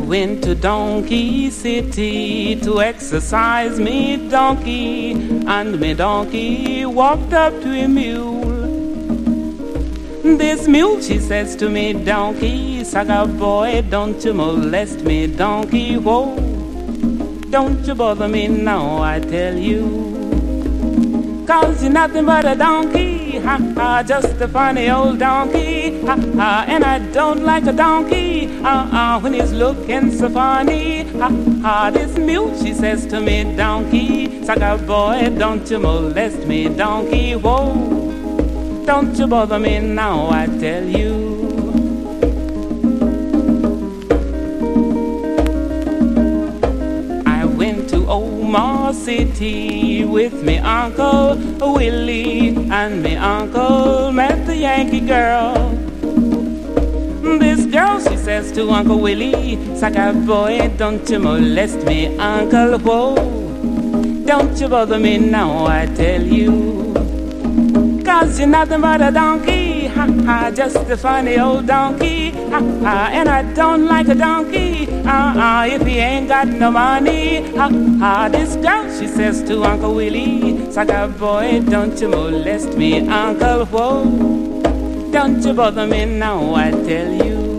went to Donkey City to exercise me donkey, and me donkey walked up to a mule. This mule, she says to me, donkey, sucker boy, don't you molest me, donkey, whoa. Don't you bother me now, I tell you. 'Cause you're nothing but a donkey, ha ha, just a funny old donkey, ha ha. And I don't like a donkey, when he's looking so funny, ha ha. This mule, she says to me, donkey, sucker boy, don't you molest me, donkey, whoa. Don't you bother me now, I tell you. I went to Omar City with me Uncle Willie, and me uncle met the Yankee girl. This girl, she says to Uncle Willie, sucker boy, don't you molest me, Uncle, whoa. Don't you bother me now, I tell you. 'Cause you're nothing but a donkey, ha ha, just a funny old donkey, ha ha. And I don't like a donkey, if he ain't got no money, ha ha. This girl, she says to Uncle Willie, sucker boy, don't you molest me, Uncle, whoa. Don't you bother me now, I tell you.